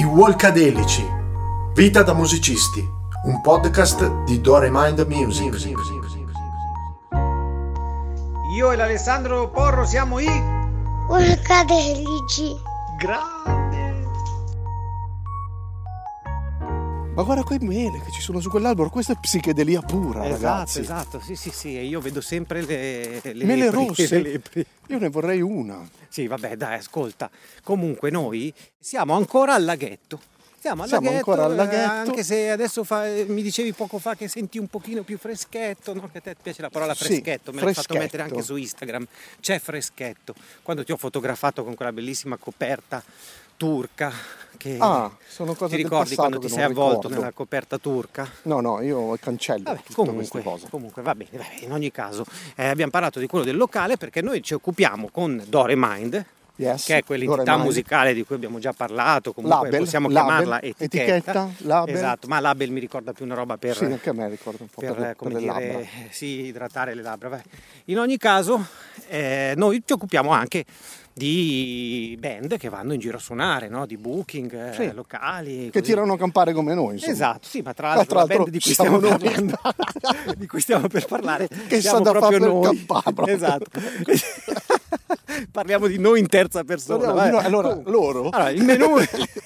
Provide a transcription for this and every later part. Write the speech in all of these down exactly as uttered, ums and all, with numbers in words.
I Walkadelici, vita da musicisti, un podcast di Do Re Mind Music. Io e l'Alessandro Porro siamo i Walkadelici. Grande. Ma guarda quei mele che ci sono su quell'albero, questa è psichedelia pura, esatto, ragazzi. Esatto, sì, sì, sì, e io vedo sempre le, le mele lepri, rosse. le lepri. Io ne vorrei una. Sì, vabbè, dai, ascolta. Comunque noi siamo ancora al laghetto. Siamo al Siamo laghetto, ancora al eh, laghetto. anche se adesso fa, mi dicevi poco fa che senti un pochino più freschetto, no? Che a te piace la parola Sì, freschetto, me l'hai fatto freschetto. mettere anche su Instagram. C'è freschetto. Quando ti ho fotografato con quella bellissima coperta turca, che Ah, sono cose ti del ricordi passato quando ti che sei non avvolto ricordo. nella coperta turca? No, no, io cancello Vabbè, tutte comunque, queste cose. comunque va bene, va bene, in ogni caso eh, abbiamo parlato di quello del locale perché noi ci occupiamo con Do Re Mind, Yes, che è quell'entità Do Re Mind. musicale di cui abbiamo già parlato, comunque Label, possiamo label, chiamarla etichetta. etichetta, label. Esatto, ma label mi ricorda più una roba per, Sì, anche a me ricorda un po' per, per, come per le dire, labbra. sì, idratare le labbra. Vai. In ogni caso eh, noi ci occupiamo anche di band che vanno in giro a suonare, no? Di booking, eh, Sì. locali. Che così. tirano a campare come noi, insomma. Esatto, sì, ma tra Ah, l'altro, tra la band l'altro di cui siamo stiamo noi. parlando, di cui stiamo per parlare, Che siamo sa da proprio fare per noi. campare, proprio. Esatto. Parliamo di noi in terza persona. Parliamo di vai. noi. Allora, loro? Allora, il menù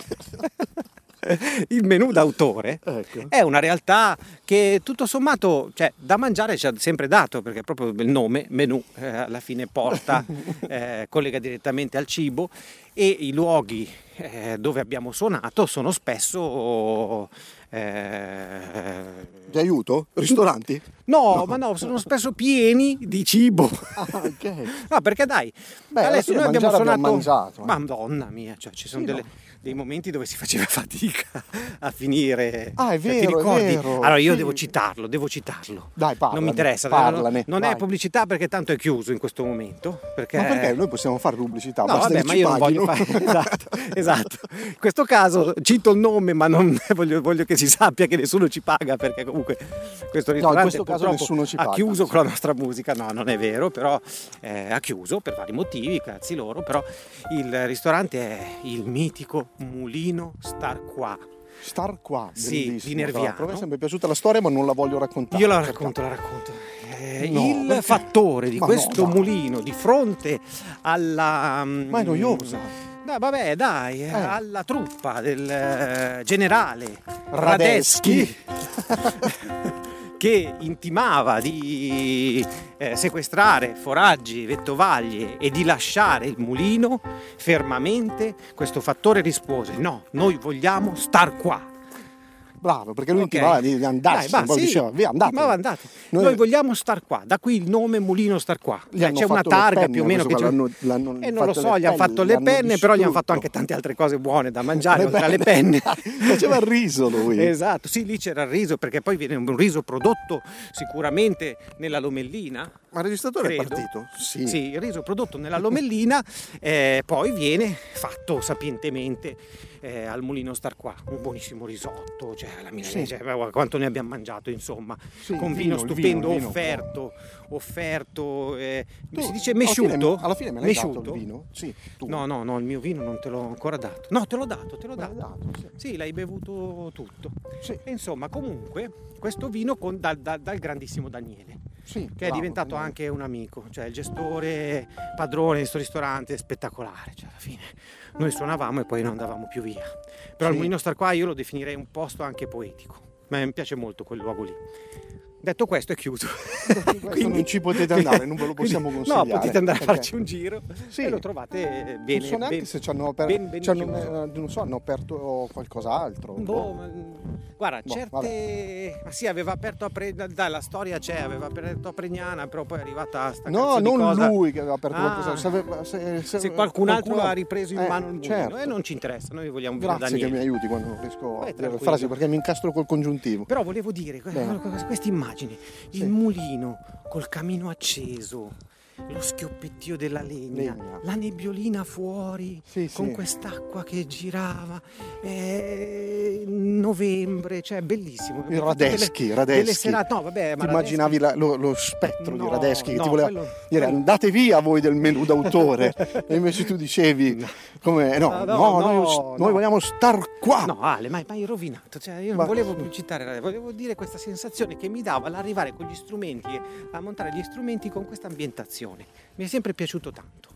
il menù d'autore Ecco. è una realtà che tutto sommato, cioè, da mangiare ci ha sempre dato, perché proprio il nome menù eh, alla fine porta eh, collega direttamente al cibo, e i luoghi eh, dove abbiamo suonato sono spesso eh, Ti aiuto? Ristoranti? no, ma no, sono spesso pieni di cibo. Ah, ok. No, perché dai, Beh, alla adesso fine noi abbiamo mangiare suonato. abbiamo mangiato, eh. Madonna mia, cioè ci sono Sì, delle- no. dei momenti dove si faceva fatica a finire. Ah, è Cioè, ti vero, è ricordi? vero, Allora io sì. devo citarlo, devo citarlo. Dai, parlane, Non mi interessa, parlane, non vai. è pubblicità perché tanto è chiuso in questo momento. Perché... Ma perché noi possiamo fare pubblicità? No, basta vabbè, che ma ci io non voglio paghino. fare. Esatto, esatto. In questo caso cito il nome, ma non voglio, voglio che si sappia che nessuno ci paga, perché comunque questo ristorante questo caso purtroppo nessuno ci ha paga. chiuso con la nostra musica. No, non è vero, però eh, ha chiuso per vari motivi, cazzi loro. Però il ristorante è il mitico Mulino Star Qua. Star qua, Sì, bellissimo, di Nerviano. tra l'altro. A me è sempre piaciuta la storia, ma non la voglio raccontare. Io la perché- racconto, la racconto. Eh, No, il perché? fattore di Ma questo no, dai. mulino di fronte alla... mm, Ma è noiosa. No, vabbè, dai, eh, Eh. alla truppa del eh, generale Radetzky. Radetzky che intimava di eh, sequestrare foraggi, vettovaglie e di lasciare il mulino fermamente, questo fattore rispose: no, noi vogliamo star qua. Bravo, perché lui Ok. intimava di andarsene, Dai, va, poi sì, diceva via, andate. intimava, andate. Noi- Noi, vogliamo star qua, da qui il nome Mulino Star Qua. Gli Cioè, hanno c'è una fatto le targa penne, più o meno che questo c'è... qua, l'hanno- l'hanno E non lo fatto so, le gli hanno penne, fatto le l'hanno penne, però gli hanno fatto distrutto. anche tante altre cose buone da mangiare, Le oltre alle penne. penne. Faceva il riso lui. Esatto, sì, lì c'era il riso, perché poi viene un riso prodotto sicuramente nella Lomellina. Ma il registratore credo. è partito? Sì. Sì, il riso prodotto nella Lomellina, eh, poi viene fatto sapientemente eh, al Mulino Star Qua, un buonissimo risotto, cioè alla milanese, Sì. cioè, guarda quanto ne abbiamo mangiato, insomma, Sì, con il vino, vino, il stupendo, vino, il vino. offerto, offerto, eh, Tu, si dice alla fine- mesciuto? Alla fine me l'hai dato Mesciuto? il vino? Sì, tu. No, no, no, il mio vino non te l'ho ancora dato. No, te l'ho dato, te l'ho Me l'hai dato. dato, sì. Sì, l'hai bevuto tutto. Sì. E insomma, comunque, questo vino con, dal, dal- dal grandissimo Daniele, Sì, che è bravo, diventato Daniele. anche un amico, cioè il gestore, padrone di questo ristorante, spettacolare, cioè alla fine noi suonavamo e poi non andavamo più via. Però Sì. il Mulino Star Qua io lo definirei un posto anche poetico, ma mi piace molto quel luogo lì. Detto questo è chiuso. Questo non ci potete andare, non ve lo possiamo quindi- consigliare. No, potete andare a perché farci un giro Sì. e lo trovate bene. non so neanche ben- se ci hanno, aper- ben- ben ci hanno- chiuso. eh, non so, hanno aperto qualcos'altro. Boh, ma- guarda, Boh, certe... Ma sì, aveva aperto a Pre... Dai, la storia c'è, aveva aperto a Pregnana, però poi è arrivata sta No, cazzo di non cosa. lui che aveva aperto Ah. qualcosa. Se, aveva- se- se- Se qualcun altro qualcuno- ha ripreso in Eh, mano il mulino, certo. e non ci interessa, noi vogliamo vedere Grazie che mi Daniele. aiuti quando non riesco a Vai, dire le tranquillo. frasi perché mi incastro col congiuntivo. Però volevo dire, Bene. questa immagine, il Sì. mulino col camino acceso, lo schioppettio della legna, Legna. la nebbiolina fuori, Sì, con sì. quest'acqua che girava, eh, novembre, cioè bellissimo. I Radeschi, delle, Radeschi. delle serate, no vabbè, Ti ma immaginavi la- lo, lo spettro No, di Radeschi che no, ti voleva quello- dire quello- andate via voi del menù d'autore e invece tu dicevi come no, No, no, no, noi, no, noi no. vogliamo star qua. No Ale, ma hai rovinato, cioè io non Ma- volevo più citare, volevo dire questa sensazione che mi dava l'arrivare con gli strumenti, a montare gli strumenti con questa ambientazione. Mi è sempre piaciuto tanto.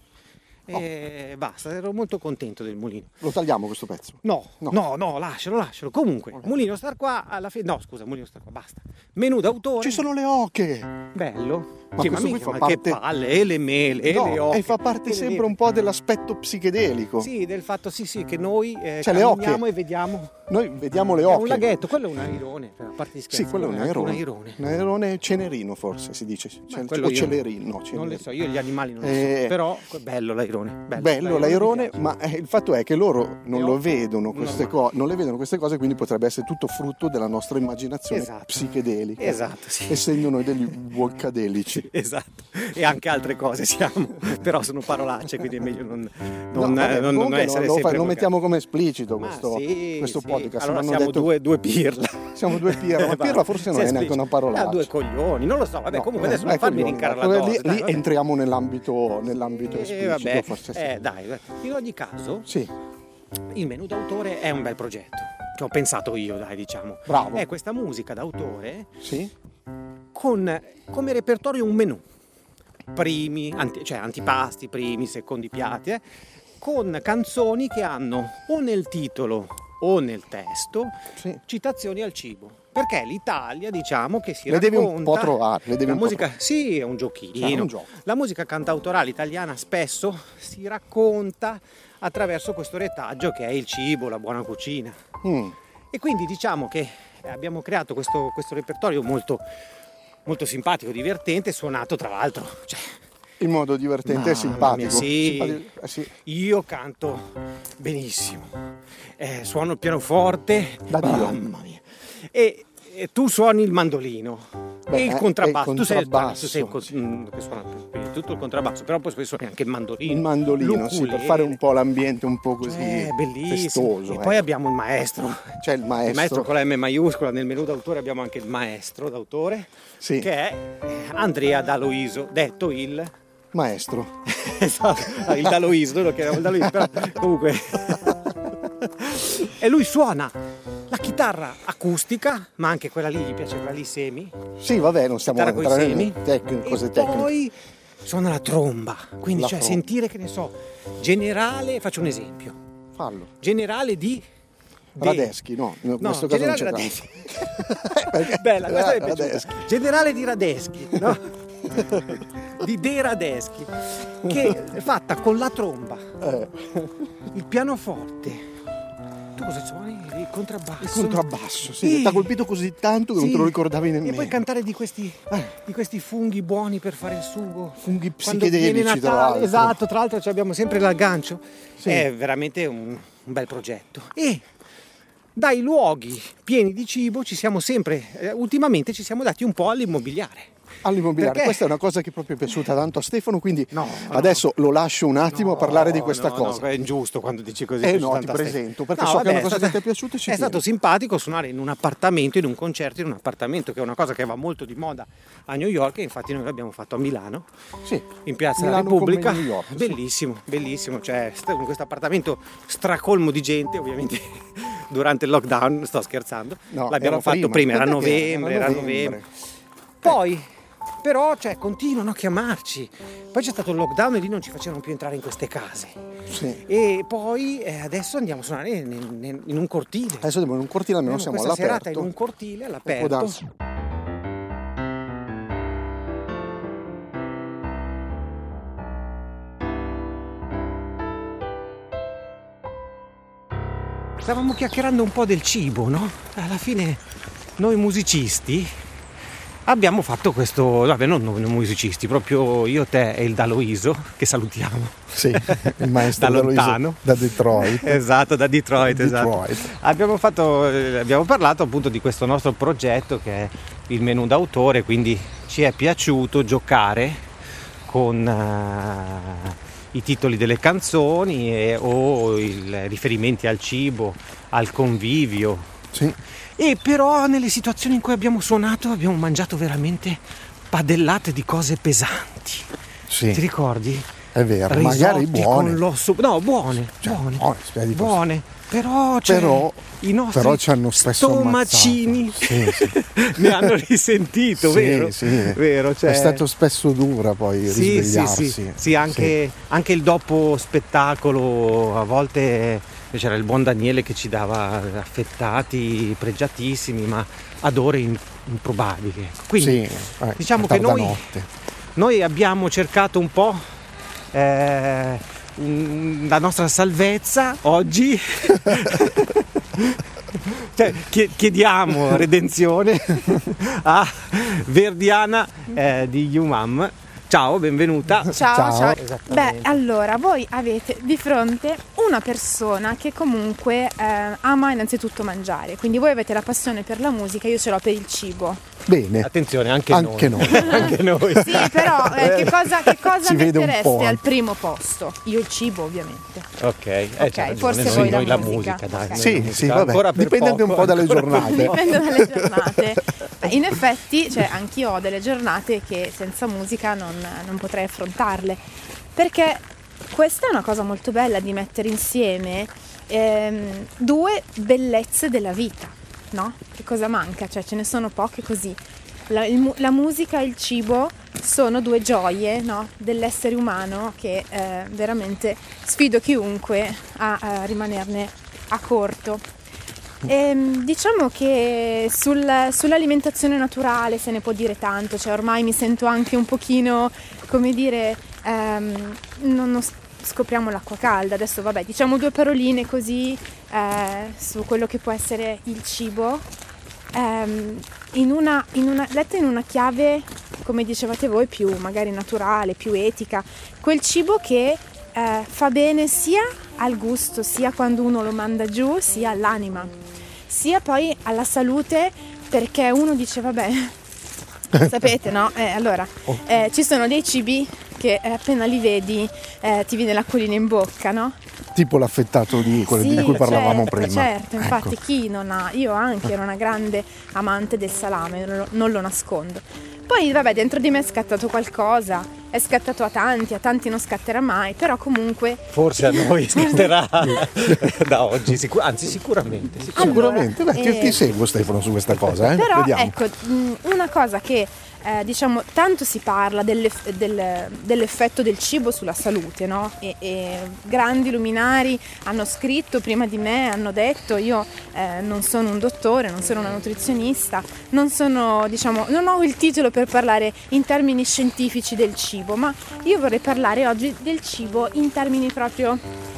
E basta, ero molto contento del mulino. Lo tagliamo questo pezzo? No, No. no, no, lascialo, lascialo. Comunque, mulino star qua alla fine. No, scusa, mulino star qua, basta. Menù d'autore. Ci sono le oche. Bello. Ma Sì, ma, questo qui mica, fa ma che parte- palle, e le mele, e le No, oche. e fa parte e le sempre vele. un po' dell'aspetto psichedelico. Sì, del fatto sì, sì, che noi eh, Cioè, le camminiamo oche. e vediamo. Noi vediamo le È oche. un laghetto, quello è un airone, a parte gli scherzi. Sì, quello è un è anche airone. un airone. Un airone cenerino forse si dice. Cel- quello o io celerino. No, Non cenerino. le so, io gli animali non li Eh, so, però è bello l'airone. Bello, Bello l'airone, mi piace. ma eh, il fatto è che loro non Le lo oche vedono queste normali. cose, non le vedono queste cose, quindi potrebbe essere tutto frutto della nostra immaginazione Esatto. psicedelica. Esatto, sì. Essendo noi degli volcadelici. Esatto, e anche altre cose siamo, però sono parolacce, quindi è meglio non, No, non, vabbè, non- non comunque essere lo, fa- sempre lo volgari. mettiamo come esplicito Ma questo, sì, questo sì. podcast. Allora Mi hanno siamo detto- due, due pirla. Siamo due pirla, ma Eh, pirla va. forse non Si è neanche esplicita. una parolaccia. Ah, due coglioni, non lo so, vabbè, No, comunque eh, adesso non eh, farmi coglioni, rincare la dai, dose. lì, dai, lì vabbè. entriamo nell'ambito, nell'ambito Eh, esplicito, vabbè, forse sì. eh, dai, in ogni caso Sì, il menù d'autore è un bel progetto che ho pensato io, dai, diciamo. Bravo. È questa musica d'autore sì, con come repertorio un menù, primi, anti- cioè antipasti, primi, secondi piatti, eh, con canzoni che hanno o nel titolo o nel testo sì. citazioni al cibo. Perché l'Italia, diciamo, che si Le devi racconta... un po' trovare, le devi la un po' musica, sì, è un giochino. Cioè, è un gioco. La musica cantautorale italiana spesso si racconta attraverso questo retaggio che è il cibo, la buona cucina. Mm. E quindi diciamo che abbiamo creato questo, questo repertorio molto, molto simpatico, divertente, suonato tra l'altro. Cioè, In modo divertente Mamma e simpatico. mia, sì. Simpatico, eh, sì. io canto benissimo, eh, suono il pianoforte, Da Dio. mamma mia. E, e tu suoni il mandolino. Beh, e il eh, contrabbasso, e il tu sei il, contrabbasso, tu sei il co- mm, che suona quindi tutto il contrabbasso, però poi suoni anche il mandolino. Il mandolino, sì, per l'ukulele. fare un po' l'ambiente un po' così Cioè, bellissimo. festoso. E eh. poi abbiamo il maestro. C'è il maestro. Il maestro con la M maiuscola, nel menù d'autore abbiamo anche il maestro d'autore, Sì. che è eh, Andrea D'Aloiso, detto il... Maestro. esatto, il D'Aloiso, noi lo chiamiamo il D'Aloiso, però comunque... e lui suona la chitarra acustica, ma anche quella lì, gli piace quella lì semi, Sì, vabbè, non stiamo chitarra coi entrando semi, in tecniche, cose e tecniche. poi suona la tromba, quindi La cioè tromba. sentire, che ne so, generale, faccio un esempio, Fallo. generale di... de- Radeschi, no, in No, questo caso non generale c'è Radeschi. Perché- Bella, questa mi è piaciuta. Radeschi. Generale di Radeschi, no? Di De Radeschi, che è fatta con la tromba, Eh, il pianoforte. Tu cosa suoni? Il contrabbasso. il contrabbasso, sì, E- ti ha colpito così tanto che non Sì. te lo ricordavi nemmeno. E poi cantare di questi, Eh. di questi funghi buoni per fare il sugo. Funghi Quando viene psichedelici, tra Natale, l'altro. esatto, tra l'altro ci abbiamo sempre l'aggancio. Sì. È veramente un, un bel progetto. E dai luoghi pieni di cibo ci siamo sempre, eh, ultimamente ci siamo dati un po' all'immobiliare. All'immobiliare, Perché? questa è una cosa che proprio è piaciuta tanto a Stefano, quindi No, no. adesso lo lascio un attimo a parlare di No, questa no, cosa. no, è ingiusto quando dici così. Eh così no, ti tanta presento, stessa. perché so che è una cosa stato- che ti è piaciuta e ci È tieni. stato simpatico suonare in un appartamento, in un concerto, in un appartamento, che è una cosa che va molto di moda a New York, e infatti noi l'abbiamo fatto a Milano, Sì. in Piazza della Milano come Repubblica. New York, sì. Bellissimo, bellissimo, cioè st- in questo appartamento stracolmo di gente, ovviamente durante il lockdown, sto scherzando, No, l'abbiamo era fatto prima. prima, era Quant'è che era? novembre, Era era novembre. novembre. Poi però cioè, continuano a chiamarci, poi c'è stato il lockdown e lì non ci facevano più entrare in queste case, Sì. e poi eh, adesso andiamo a suonare nel- nel- in un cortile. Adesso andiamo in un cortile, almeno siamo questa serata all'aperto. in un cortile E può all'aperto. darsi. Stavamo chiacchierando un po' del cibo, no? Alla fine noi musicisti abbiamo fatto questo, vabbè, non noi musicisti, proprio io, te e il D'Aloiso, che salutiamo. Sì, il maestro Da D'Aloiso lontano. da Detroit. Esatto, da Detroit, esatto. Detroit. Abbiamo fatto, eh, abbiamo parlato appunto di questo nostro progetto che è il menù d'autore, quindi ci è piaciuto giocare con uh, i titoli delle canzoni e, o i riferimenti al cibo, al convivio. Sì. E però nelle situazioni in cui abbiamo suonato abbiamo mangiato veramente padellate di cose pesanti. Sì. Ti ricordi? È vero, Risotti magari buone. Con l'osso. No, buone, cioè, buone. buone, buone. Però, cioè, però, i nostri però ci hanno spesso stomacini sì, sì. ne hanno risentito, sì, vero? Sì. vero cioè... È stato spesso dura poi sì, risvegliarsi. Sì, sì. sì, anche, sì. anche il dopo spettacolo, a volte c'era il buon Daniele che ci dava affettati, pregiatissimi, ma ad ore improbabili. Quindi sì, eh, diciamo che noi, noi abbiamo cercato un po' eh, un, la nostra salvezza oggi. Cioè, chiediamo redenzione a Verdiana eh, di Umam. Ciao, benvenuta. Ciao, ciao. ciao. Beh, allora, voi avete di fronte una persona che comunque eh, ama innanzitutto mangiare, quindi voi avete la passione per la musica, io ce l'ho per il cibo. Bene. Attenzione, anche, anche noi. noi. anche noi. Sì, però eh, che cosa, che cosa si mettereste al primo posto? Io il cibo, ovviamente. Ok, eh, okay forse noi, voi noi la, la musica. musica dai, okay. Sì, musica. sì, vabbè. Ancora per dipende poco, anche un po' dalle giornate. Dipende dalle giornate. Beh, in effetti, cioè, anch'io ho delle giornate che senza musica non, non potrei affrontarle, perché questa è una cosa molto bella di mettere insieme ehm, due bellezze della vita, no? Che cosa manca? Cioè, ce ne sono poche così. La, il, la musica e il cibo sono due gioie, no? Dell'essere umano che eh, veramente sfido chiunque a, a rimanerne a corto. E, diciamo che sul, sull'alimentazione naturale se ne può dire tanto, cioè ormai mi sento anche un pochino, come dire, ehm, non, non scopriamo l'acqua calda. Adesso vabbè, diciamo due paroline così eh, su quello che può essere il cibo. Um, in una, in una, letta in una chiave, come dicevate voi, più magari naturale, più etica, quel cibo che eh, fa bene sia al gusto, sia quando uno lo manda giù, sia all'anima, sia poi alla salute, perché uno dice vabbè, sapete, no? Eh, allora, eh, ci sono dei cibi che eh, appena li vedi eh, ti viene l'acquolina in bocca, no? Tipo l'affettato di quello sì, di cui parlavamo certo, prima. Certo, infatti ecco. Chi non ha, io anche ero una grande amante del salame, non lo, non lo nascondo. Poi vabbè, dentro di me è scattato qualcosa, è scattato a tanti, a tanti non scatterà mai, però comunque... Forse a noi scatterà da oggi, sicur- anzi sicuramente. Sicuramente, allora, beh, ti, eh, ti seguo Stefano su questa cosa, eh? Però Vediamo. ecco, una cosa che eh, diciamo tanto si parla dell'eff- del, dell'effetto del cibo sulla salute, no? E, e grandi luminari hanno scritto prima di me, hanno detto, io eh, non sono un dottore, non sono una nutrizionista, non sono, diciamo, non ho il titolo per parlare in termini scientifici del cibo, ma io vorrei parlare oggi del cibo in termini proprio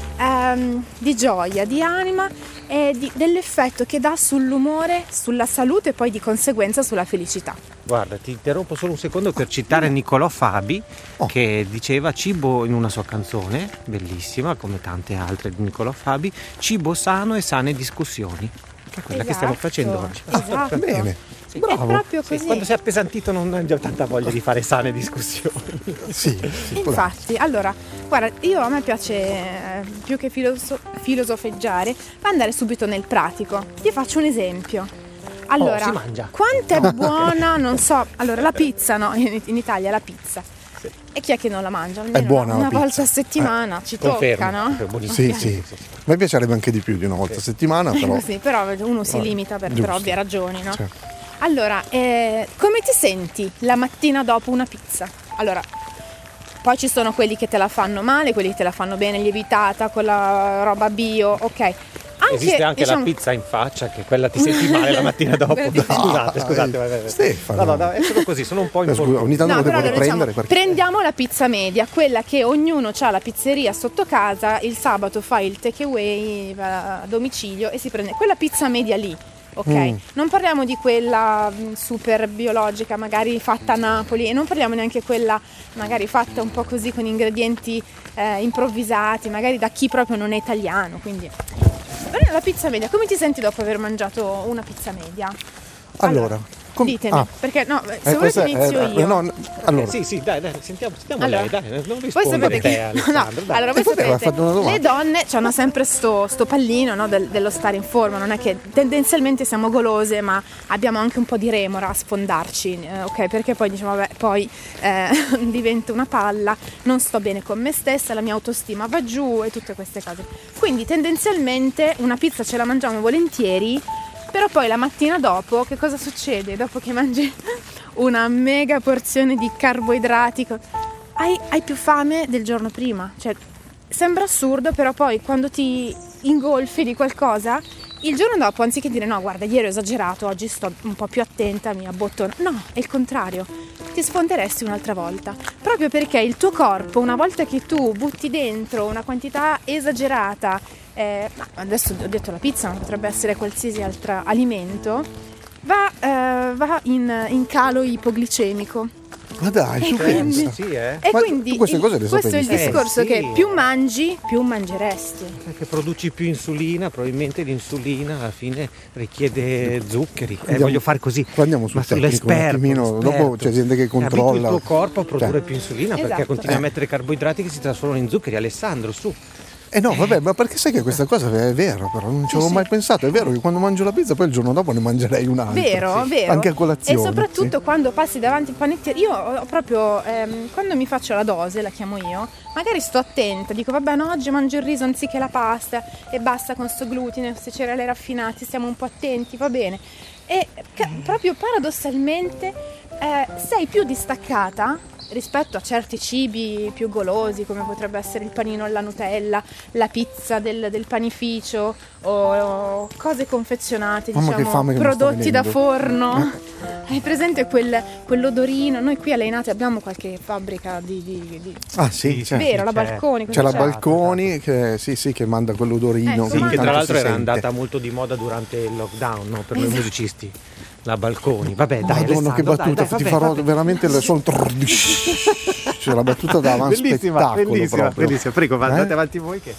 ehm, di gioia, di anima e di, dell'effetto che dà sull'umore, sulla salute e poi di conseguenza sulla felicità. Guarda, ti interrompo solo un secondo per citare Niccolò Fabi, oh. che diceva cibo in una sua canzone, bellissima come tante altre di Niccolò Fabi, cibo sano e sane discussioni, che è quella esatto, che stiamo facendo oggi. Esatto. Bene, sì, bravo. È proprio così. Sì, quando sei appesantito non hai già tanta voglia di fare sane discussioni. Sì, sì, infatti, allora, guarda, io a me piace eh, più che filoso- filosofeggiare, andare subito nel pratico. Ti faccio un esempio. Allora, oh, si mangia. quanto è buona, non so, allora la pizza, no? In, in Italia la pizza. Sì. E chi è che non la mangia? Almeno è buona una, una la volta a pizza. settimana, eh. ci Confermo. tocca, no? Sì, okay. sì. A me piacerebbe anche di più di una volta sì. a settimana, però. Sì, però uno si limita per, per ovvie ragioni, no? Certo. Allora, eh, come ti senti la mattina dopo una pizza? Allora, poi ci sono quelli che te la fanno male, quelli che te la fanno bene, lievitata, con la roba bio, ok. Anche, esiste anche diciamo... la pizza in faccia, che quella ti senti male la mattina dopo. No, scusate, scusate. Vai, vai, vai. Stefano. No, no, no, è solo così, sono un po' in Scusa, ogni tanto no, lo devo allora, riprendere. Diciamo, perché... Prendiamo la pizza media, quella che ognuno ha la pizzeria sotto casa, il sabato fa il takeaway a domicilio e si prende quella pizza media lì. Ok, mm. non parliamo di quella super biologica, magari fatta a Napoli, e non parliamo neanche quella magari fatta un po' così con ingredienti eh, improvvisati, magari da chi proprio non è italiano. Quindi la pizza media, come ti senti dopo aver mangiato una pizza media? Allora, allora Com- ditene, ah. perché no, se Eh, volete questa è- inizio eh, io. no, no, allora, Eh, sì, sì, dai, dai, sentiamo, sentiamo Allora, lei, dai, non voi rispondere sapete te, che Alessandro, no, dai. allora voi Eh, vabbè, sapete ha fatto una domanda. le donne hanno sempre sto, sto pallino, no, del- dello stare in forma, non è che tendenzialmente siamo golose, ma abbiamo anche un po' di remora a sfondarci, eh, ok, perché poi diciamo vabbè, poi eh, divento una palla, non sto bene con me stessa, la mia autostima va giù e tutte queste cose, quindi tendenzialmente una pizza ce la mangiamo volentieri, però poi la mattina dopo che cosa succede? Dopo che mangi una mega porzione di carboidrati, hai, hai più fame del giorno prima, cioè sembra assurdo, però poi quando ti ingolfi di qualcosa, il giorno dopo, anziché dire no, guarda, ieri ho esagerato, oggi sto un po' più attenta, mi abbottono, no, è il contrario, ti sfonderesti un'altra volta, proprio perché il tuo corpo, una volta che tu butti dentro una quantità esagerata, eh, ma adesso ho detto la pizza, ma potrebbe essere qualsiasi altro alimento, va, eh, va in, in calo ipoglicemico. ma dai, tu E quindi- pensa. Sì, eh? E Ma quindi tu queste il- cose le questo è il sapevi? Eh, discorso sì. che più mangi, più mangeresti. Perché produci più insulina, probabilmente l'insulina alla fine richiede zuccheri. Eh, Andiamo- voglio fare così. andiamo sul Ma tecnico un sull'esperto, attimino, l'esperto. dopo c'è gente che controlla. Abitui il tuo corpo a produrre Cioè. più insulina perché Esatto. continui Eh. a mettere carboidrati che si trasformano in zuccheri. Alessandro, su. Eh no, vabbè, ma perché sai che questa cosa è vera, però non ci avevo mai pensato. È vero che quando mangio la pizza poi il giorno dopo ne mangerei un'altra. Vero, vero. Anche a colazione. E soprattutto sì. quando passi davanti al panettiere, io ho proprio, ehm, quando mi faccio la dose, la chiamo io, magari sto attenta, dico vabbè no, oggi mangio il riso anziché la pasta e basta con sto glutine, queste cereali raffinate, stiamo un po' attenti, va bene. E ca- proprio paradossalmente eh, sei più distaccata rispetto a certi cibi più golosi come potrebbe essere il panino alla Nutella, la pizza del, del panificio o, o cose confezionate, Mamma, che diciamo, fame che mi sta prodotti da venendo. forno. Hai presente quel, quell'odorino? Noi qui a Leinate abbiamo qualche fabbrica di... di, di... Ah sì, c'è. Vero, la c'è. Balconi. C'è la cosa Balconi che, sì, sì, che manda quell'odorino. Ecco, che Sì, ma- che tanto tra l'altro si era sente. andata molto di moda durante il lockdown, no? Per noi Esatto. musicisti. La Balconi. Vabbè, dai, Madonna, che Alessandro, battuta, dai, dai, ti vabbè, farò vabbè. veramente il suono. Cioè, la battuta da avanti Bellissima, spettacolo bellissima, proprio. bellissima. Prego, andate Eh? avanti voi che...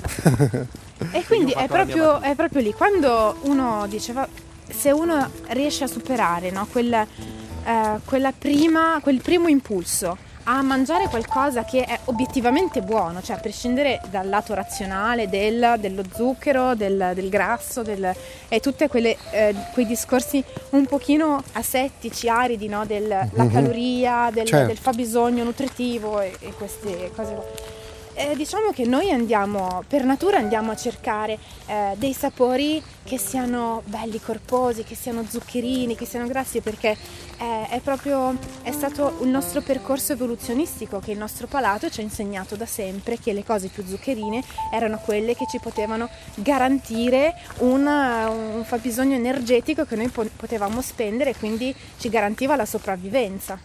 E quindi Io ho è fatto la mia proprio, battuta. è proprio lì, quando uno diceva, se uno riesce a superare, no, quel, eh, quella prima, quel primo impulso a mangiare qualcosa che è obiettivamente buono, cioè a prescindere dal lato razionale del- dello zucchero, del, del grasso, del, e tutti quei discorsi un pochino asettici, aridi, no, della Mhm. caloria, del, Certo. del fabbisogno nutritivo e, e queste cose qua. Eh, diciamo che noi andiamo, per natura andiamo a cercare eh, dei sapori che siano belli, corposi, che siano zuccherini, che siano grassi, perché è, è proprio, è stato il nostro percorso evoluzionistico che il nostro palato ci ha insegnato da sempre che le cose più zuccherine erano quelle che ci potevano garantire un, un fabbisogno energetico che noi po- potevamo spendere e quindi ci garantiva la sopravvivenza.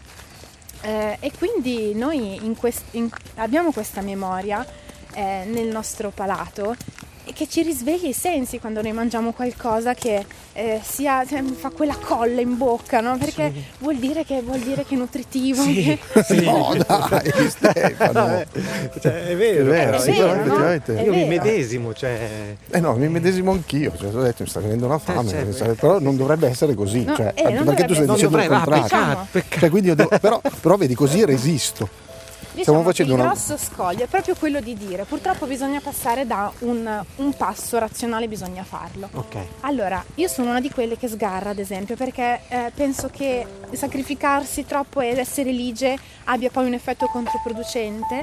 Eh, e quindi noi in quest- in- abbiamo questa memoria eh, nel nostro palato e che ci risveglia i sensi quando noi mangiamo qualcosa che eh, sia, cioè, fa quella colla in bocca, no? Perché vuol dire che vuol dire che è nutritivo. Sì, che- sì. No, dai, Stefano. Vabbè, cioè, è vero, È vero, però, sì, io- no? effettivamente. È io mi vero. medesimo, cioè... Eh no, mi medesimo anch'io, cioè, ho detto, mi sta venendo una fame, certo. mi sta- però non dovrebbe essere così, No, cioè, eh, anche non perché tu stai dovrebbe- dicendo non il dovrei, va, contrario. peccato, peccato. Cioè, quindi io devo- però, però vedi, così resisto. Diciamo Stiamo facendo che il una... grosso scoglio è proprio quello di dire purtroppo bisogna passare da un, un passo razionale, bisogna farlo. Ok. Allora, io sono una di quelle che sgarra, ad esempio, perché eh, penso che sacrificarsi troppo ed essere ligie abbia poi un effetto controproducente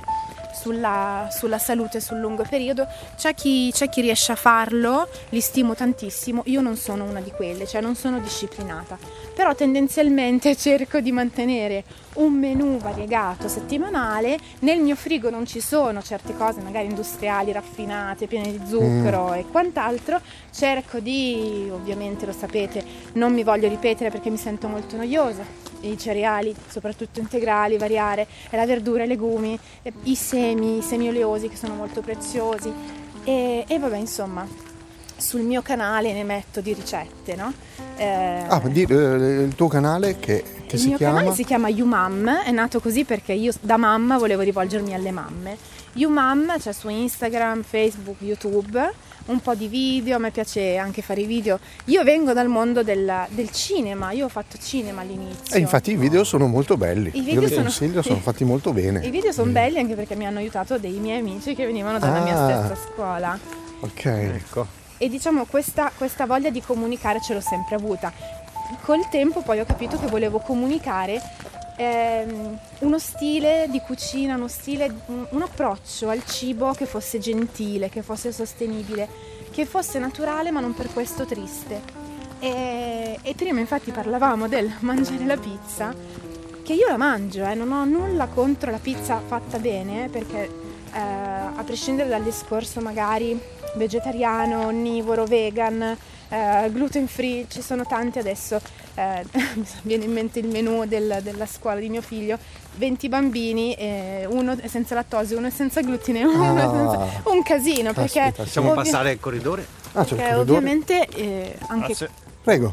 sulla, sulla salute sul lungo periodo. C'è chi, c'è chi riesce a farlo, li stimo tantissimo, io non sono una di quelle, cioè non sono disciplinata, però tendenzialmente cerco di mantenere un menù variegato settimanale. Nel mio frigo non ci sono certe cose magari industriali, raffinate, piene di zucchero e quant'altro. Cerco di, ovviamente lo sapete, non mi voglio ripetere perché mi sento molto noiosa, i cereali, soprattutto integrali, variare, e la verdura, i legumi, e i semi, i semi oleosi che sono molto preziosi e, e vabbè, insomma, sul mio canale ne metto di ricette, no? Eh, Ah, di- eh, il tuo canale che, che il si mio chiama? canale si chiama YouMam, è nato così perché io da mamma volevo rivolgermi alle mamme. YouMam c'è su Instagram, Facebook, YouTube, un po' di video, a me piace anche fare i video. Io vengo dal mondo del, del cinema, io ho fatto cinema all'inizio. E infatti i video sono molto belli. I video Io li sono- consiglio, sono fatti molto bene. I video sono belli anche perché mi hanno aiutato dei miei amici che venivano dalla mia Ah. stessa scuola. Ok. Ecco. E diciamo questa, questa voglia di comunicare ce l'ho sempre avuta. Col tempo poi ho capito che volevo comunicare ehm, uno stile di cucina, uno stile, un, un approccio al cibo che fosse gentile, che fosse sostenibile, che fosse naturale ma non per questo triste. E, e prima infatti parlavamo del mangiare la pizza, che io la mangio, eh, non ho nulla contro la pizza fatta bene, perché eh, a prescindere dal discorso magari vegetariano, onnivoro, vegan, eh, gluten free, ci sono tanti adesso, eh, mi viene in mente il menù del- della scuola di mio figlio, venti bambini, eh, uno è senza lattosio, uno è senza glutine, uno è Ah. senza... un casino, perché, Caspita, Possiamo ovvia- passare al corridore? Ah, c'è il perché corridore. ovviamente eh, anche, Grazie. Prego.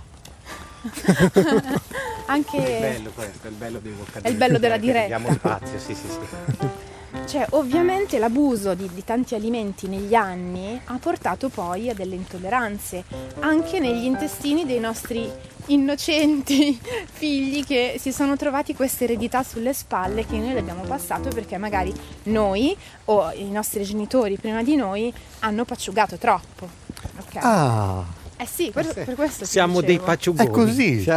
anche È bello questo, è il bello dei Boccadini. È il bello della Eh, che diretta. Diamo spazio, sì, sì, sì. Cioè, ovviamente l'abuso di, di tanti alimenti negli anni ha portato poi a delle intolleranze, anche negli intestini dei nostri innocenti figli che si sono trovati questa eredità sulle spalle che noi le abbiamo passato perché magari noi o i nostri genitori prima di noi hanno paciugato troppo. Ok? Ah, Eh sì, per, per questo ti Siamo dei dicevo. pacciugoni. è così. Cioè,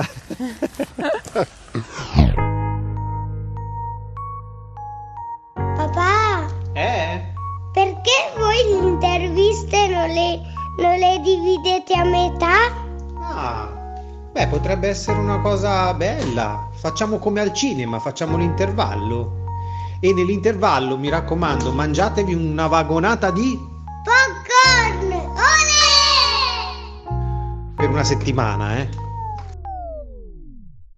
Papà, Eh? perché voi le interviste non le, non le dividete a metà? Ah, beh, potrebbe essere una cosa bella. Facciamo come al cinema, facciamo l'intervallo. E nell'intervallo, mi raccomando, mangiatevi una vagonata di Popcorn! Olè! per una settimana, eh.